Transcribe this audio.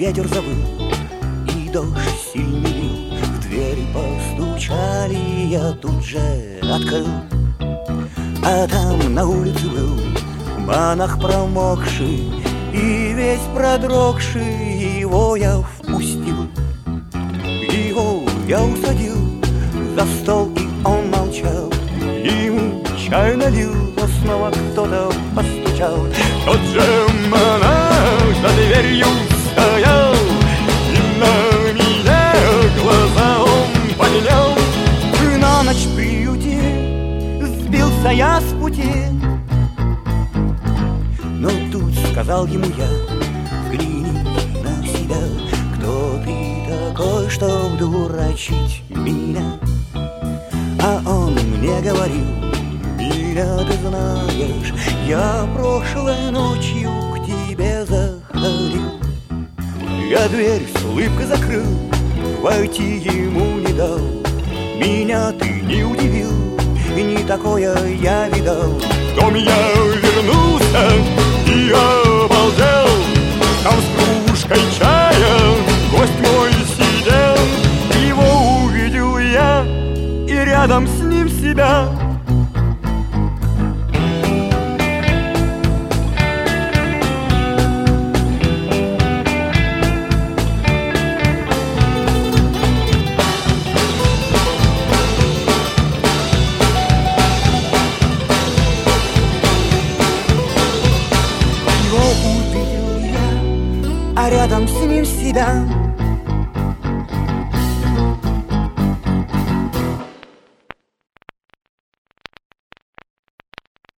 ветер завыл, и дождь сильный лил. В двери постучали, я тут же открыл. А там на улице был монах промокший и весь продрогший. Его я впустил, его я усадил за стол, и он молчал. Ему чай налил, но снова кто-то постучал. Тот же монах за дверью стоял, и на меня глаза он поднял. На ночь в приюте сбился я с пути, но тут сказал ему я: взгляни на себя, кто ты такой, чтоб дурачить меня? А он мне говорил: меня ты знаешь, я прошлой ночью к тебе заходил. Я дверь с улыбкой закрыл, войти ему не дал. Меня ты не удивил, и не такое я видал. В дом я вернулся и обалдел. Там с кружкой чая гость мой сидел. Его увидел я, и рядом с ним себя. А рядом с ним себя.